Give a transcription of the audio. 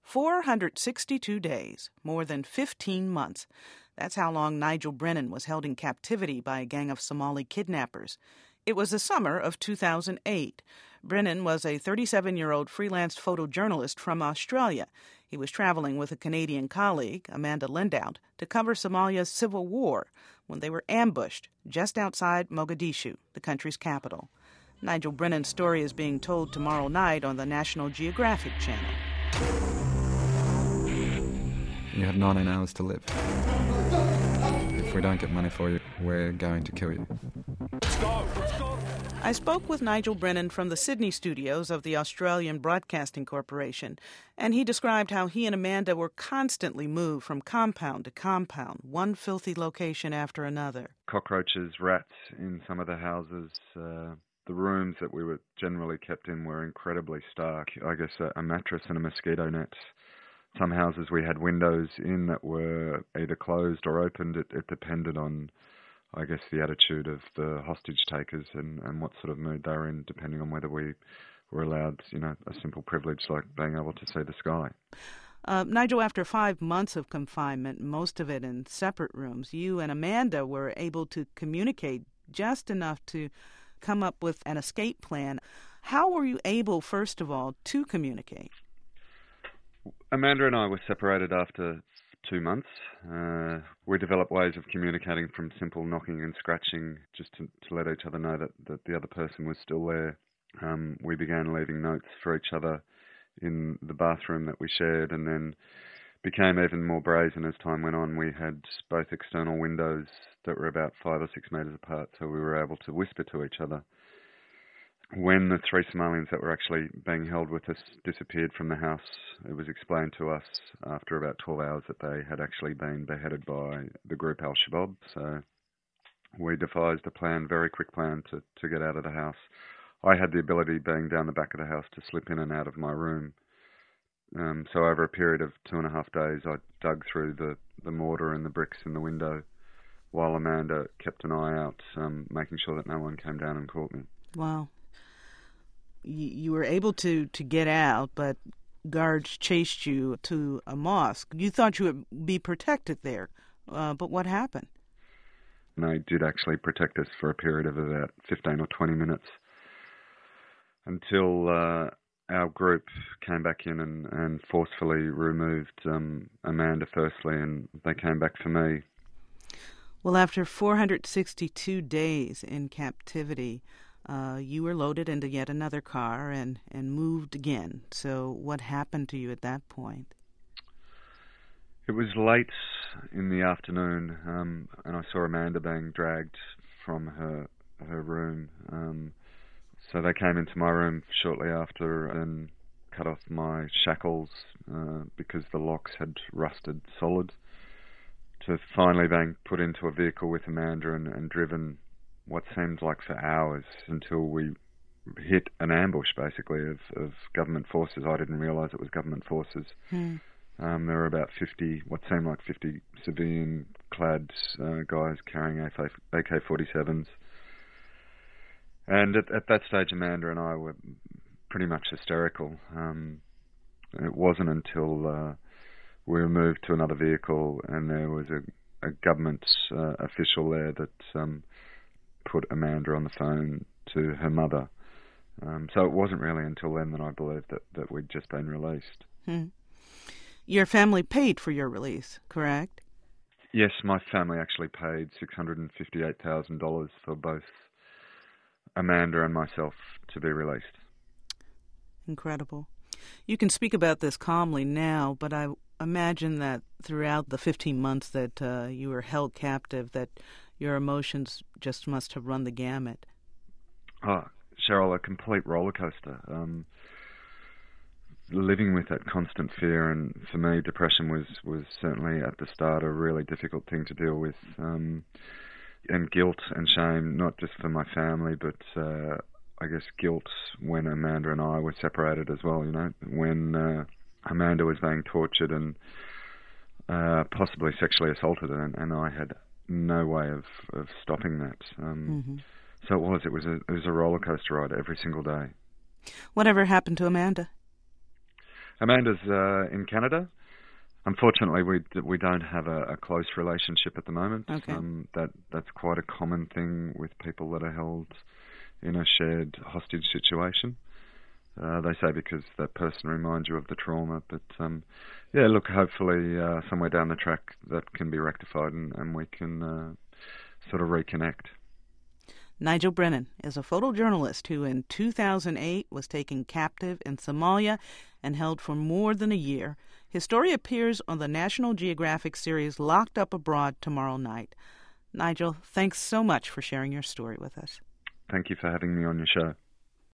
462 days, more than 15 months. That's how long Nigel Brennan was held in captivity by a gang of Somali kidnappers. It was the summer of 2008. Brennan was a 37-year-old freelance photojournalist from Australia. He was traveling with a Canadian colleague, Amanda Lindout, to cover Somalia's civil war when they were ambushed just outside Mogadishu, the country's capital. Nigel Brennan's story is being told tomorrow night on the National Geographic Channel. You have 19 hours to live. If we don't get money for you, we're going to kill you. Let's go! Let's go! I spoke with Nigel Brennan from the Sydney studios of the Australian Broadcasting Corporation, and he described how he and Amanda were constantly moved from compound to compound, one filthy location after another. Cockroaches, rats in some of the houses. The rooms that we were generally kept in were incredibly stark. I guess a mattress and a mosquito net. Some houses we had windows in that were either closed or opened. It depended on, I guess, the attitude of the hostage takers and what sort of mood they were in, depending on whether we were allowed, a simple privilege like being able to see the sky. Nigel, after 5 months of confinement, most of it in separate rooms, you and Amanda were able to communicate just enough to come up with an escape plan. How were you able, first of all, to communicate? Amanda and I were separated after 2 months. We developed ways of communicating from simple knocking and scratching just to let each other know that the other person was still there. We began leaving notes for each other in the bathroom that we shared, and then became even more brazen as time went on. We had both external windows that were about 5 or 6 metres apart, so we were able to whisper to each other. When the 3 Somalians that were actually being held with us disappeared from the house, it was explained to us after about 12 hours that they had actually been beheaded by the group Al-Shabaab. So we devised a very quick plan to get out of the house. I had the ability, being down the back of the house, to slip in and out of my room. So over a period of 2.5 days, I dug through the mortar and the bricks in the window, while Amanda kept an eye out, making sure that no one came down and caught me. Wow. You were able to get out, but guards chased you to a mosque. You thought you would be protected there, but what happened? And they did actually protect us for a period of about 15 or 20 minutes until our group came back in and forcefully removed Amanda firstly, and they came back for me. Well, after 462 days in captivity, you were loaded into yet another car and moved again. So what happened to you at that point? It was late in the afternoon, and I saw Amanda being dragged from her room. So they came into my room shortly after and cut off my shackles because the locks had rusted solid, to finally being put into a vehicle with Amanda and driven what seemed like for hours until we hit an ambush, basically, of government forces. I didn't realise it was government forces. There were about 50, what seemed like 50 civilian-clad guys carrying AK-47s. And at that stage, Amanda and I were pretty much hysterical. It wasn't until we were moved to another vehicle and there was a government official there that put Amanda on the phone to her mother. So it wasn't really until then that I believed that we'd just been released. Your family paid for your release, correct? Yes, my family actually paid $658,000 for both Amanda and myself to be released. Incredible. You can speak about this calmly now, but I imagine that throughout the 15 months that you were held captive, that your emotions just must have run the gamut. Oh, Cheryl, a complete roller coaster. Living with that constant fear, and for me, depression was certainly at the start a really difficult thing to deal with. And guilt and shame, not just for my family, but I guess guilt when Amanda and I were separated as well, when Amanda was being tortured and possibly sexually assaulted, and I had no way of stopping that. So it was a roller coaster ride every single day. Whatever happened to Amanda? Amanda's in Canada. Unfortunately, we don't have a close relationship at the moment. Okay. That's quite a common thing with people that are held in a shared hostage situation. They say because that person reminds you of the trauma. But look, hopefully somewhere down the track that can be rectified and we can sort of reconnect. Nigel Brennan is a photojournalist who in 2008 was taken captive in Somalia and held for more than a year. His story appears on the National Geographic series Locked Up Abroad tomorrow night. Nigel, thanks so much for sharing your story with us. Thank you for having me on your show.